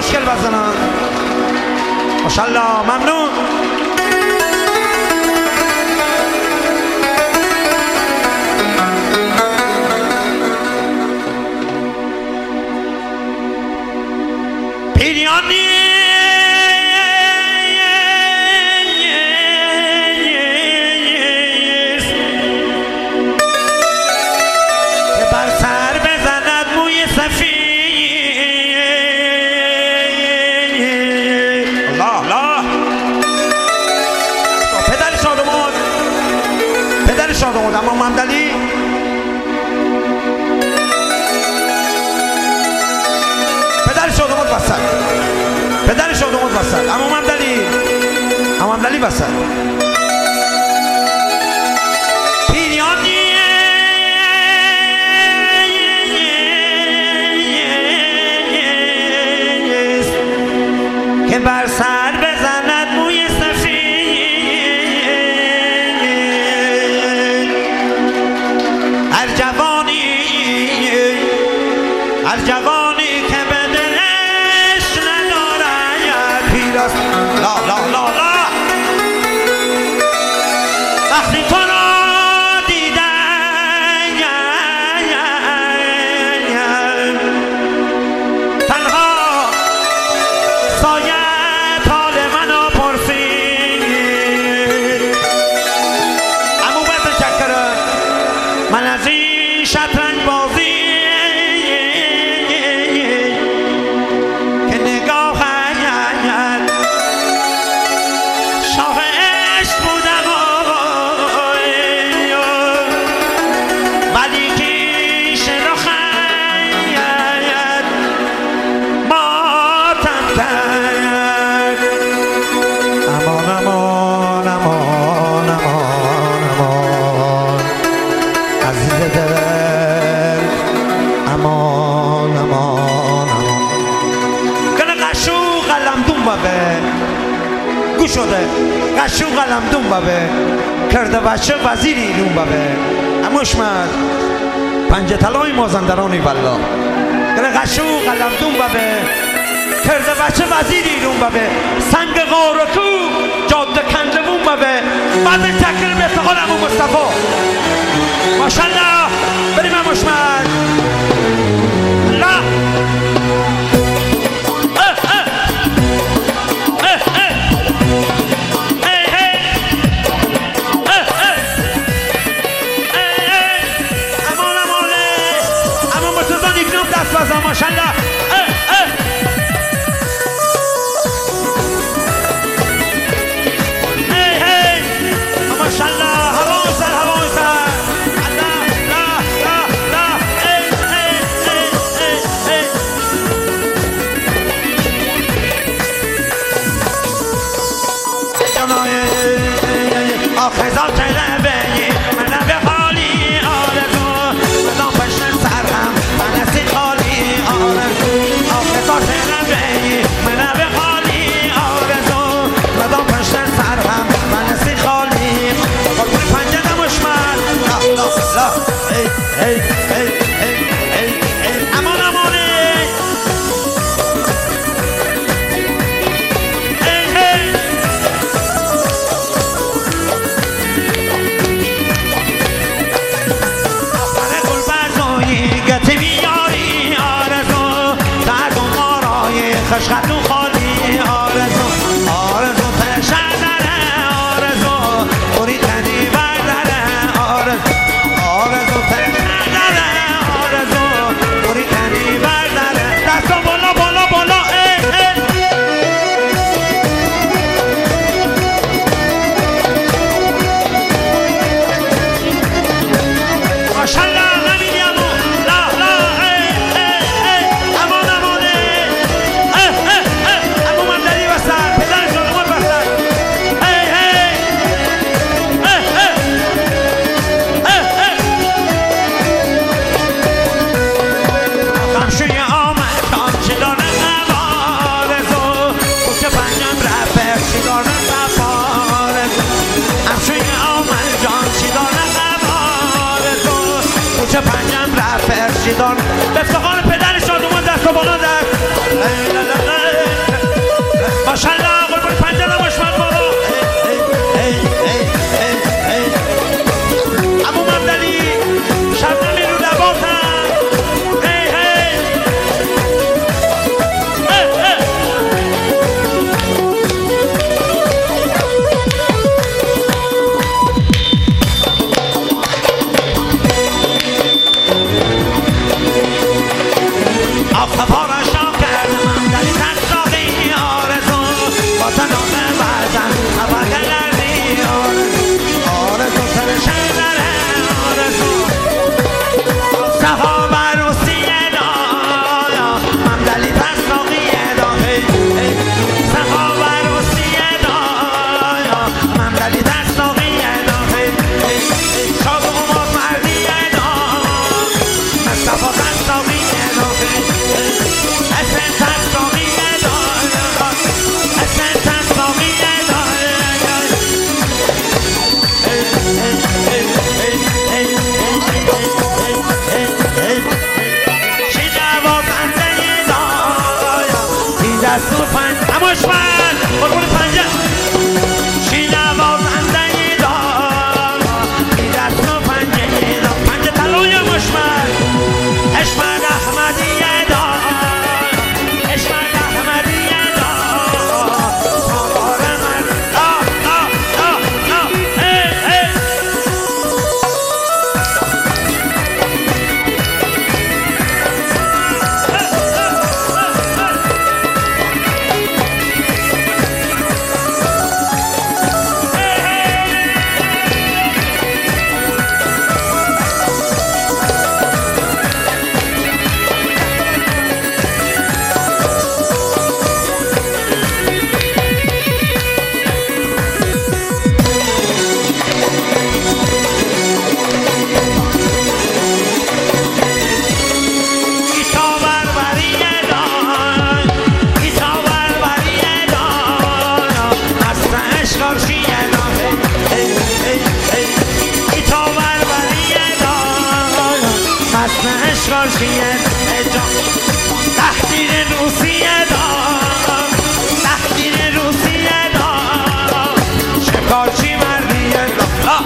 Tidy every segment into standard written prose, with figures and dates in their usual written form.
خوشگل بزنن. ماشاءالله، ممنون. پیریانی اما ممدلی پدر شادمات وسط، پدر شادمات وسط، اما ممدلی وسط. پیریانی که بر سر بزند موی جوانی که به دلش ندارد پیراست. لا لا لا لا وقتی تو را دیدن تنها سایت حال منو پرسید. امو بزن شکره من از این شطرنج بازی شده قشو قلمدون بابه کرده بچه وزیر ایرون بابه اموشمد پنجه طلای مازندرانی والله قشو قلمدون بابه کرده بچه وزیر ایرون بابه سنگ غارکو جاده کندمون بابه بعد تکر به افتخار امو مصطفی ماشالله. بریم اموشمد الله ماشاءالله. ماشاءالله هوازر الله لا لا لا آخه ذات ربی من به حالی آرزو مدام پشت سرم من از خالی آرزو آخه ذات ربی من به حالی آرزو مدام پشت سرم من از خالی قربون پنجه نمشمن لا لا لا ای ای ای ای ای ای امان امانه خشخلو خالی آرزو آرزو پرشن داره آرزو اوری تنی برداره آرزو آرزو پرشن داره آرزو اوری تنی برداره دستو بالا بالا بالا ماشالله نمیدی امو لا لا امان امانه امو ممدلی وسط پدر شادمان وسط خمشوی آمد کامچی داره آرزو کوچه پنجم رفت چی داره آرزو خمشوی آمد کامچی داره آرزو کوچه پنجم رفت چی داره به افتخار پدر شادمان دست و بالا دست شکاشیه جان تحتیر روسیه دار تحتیر روسیه دار شکارچی مردیه دار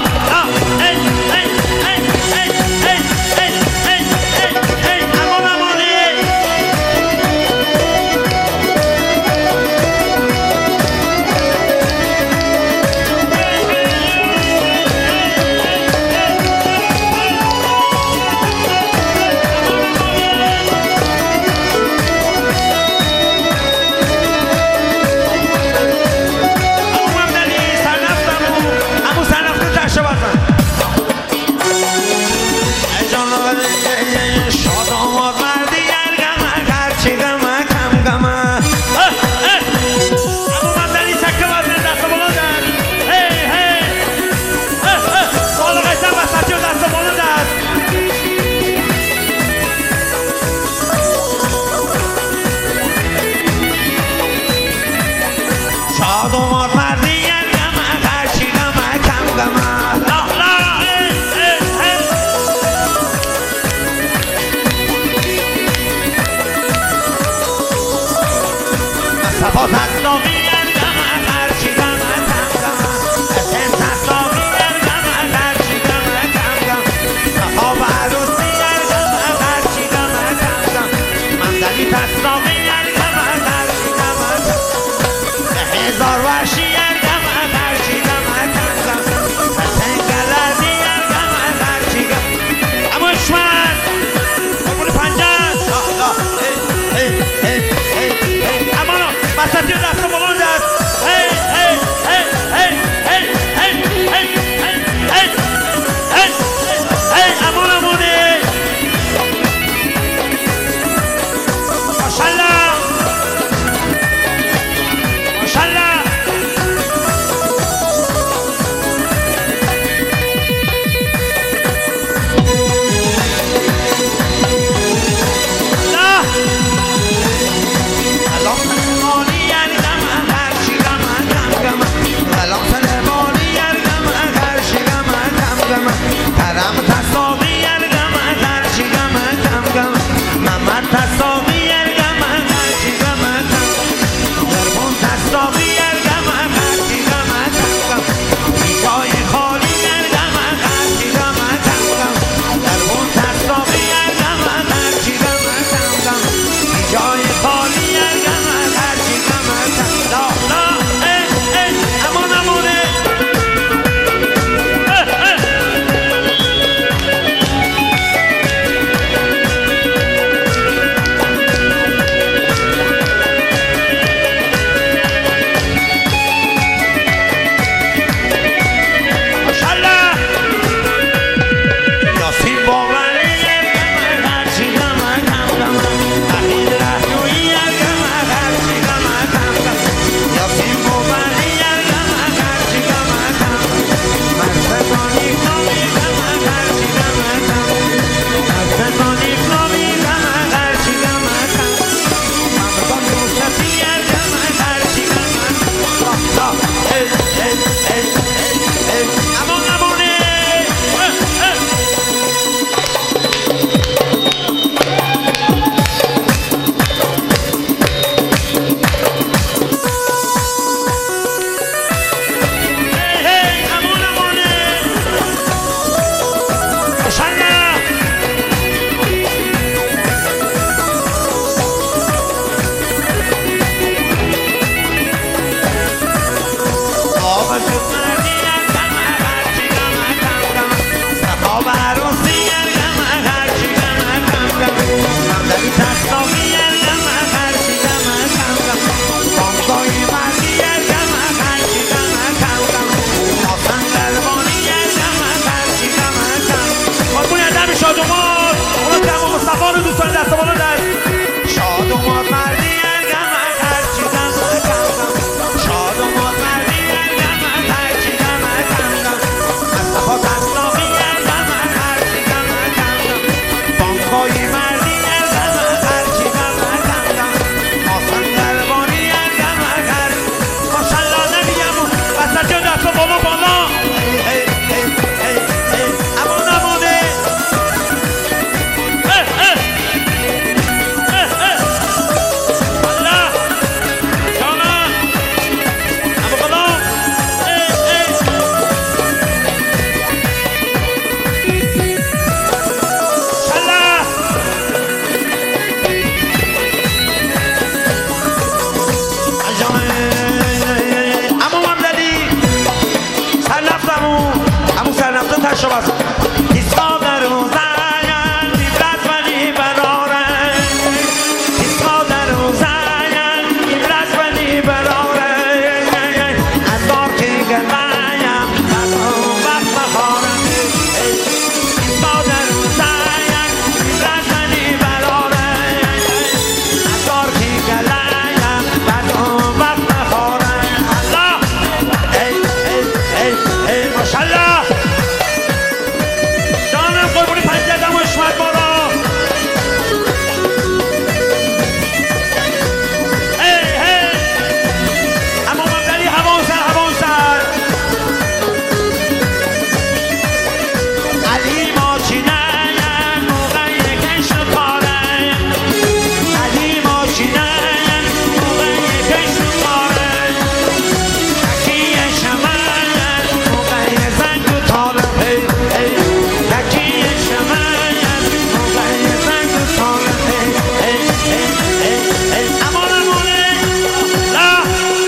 Gracias. تشابه ایستاد روزن ایبرز ولی براره ایستاد روزن ایبرز ولی براره از دار که گلایم از اون وقت بخارم ایستاد روزن ایبرز ولی براره از دار که گلایم از اون وقت بخارم الله ای ای ای ای ماشالله جانم قربونی پنجدم و اشمت بالا هی هی اما ممدلی هوان سر علی ماشینه موقع یکش کاره علی ماشینه موقع یکش کاره تکی شمن موقع زنگ و تاره تکی شمن موقع زنگ و تاره امان امانه لا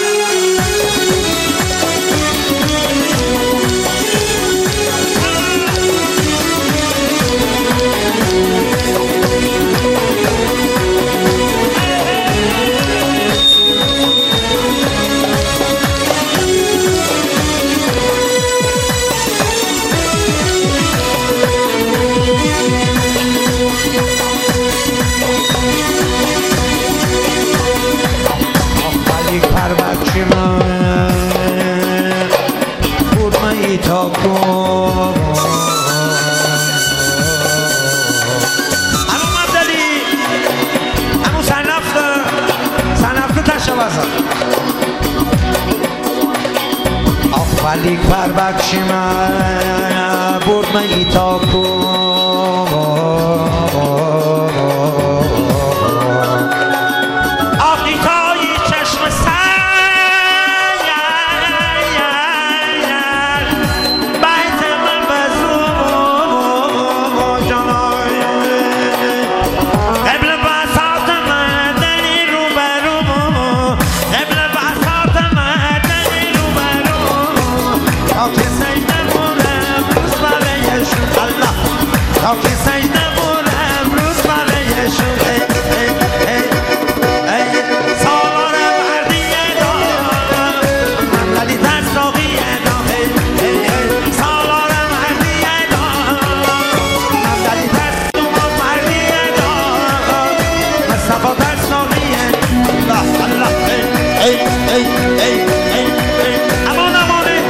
مalik پربچه من بود من ایتا کن امو مبدلی امو سنفته تشابه مalik پربچه من بود من ایتا کن تا که سجده بودم روز برای شده سالار مردیه دار ممدلی تستاقیه دار سالار مردیه دار ممدلی تستومات مردیه دار مصطفی تستاقیه الله الله امان امانه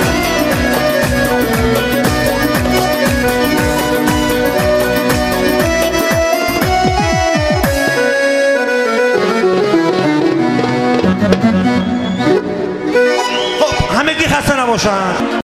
همگی خسته نباشن.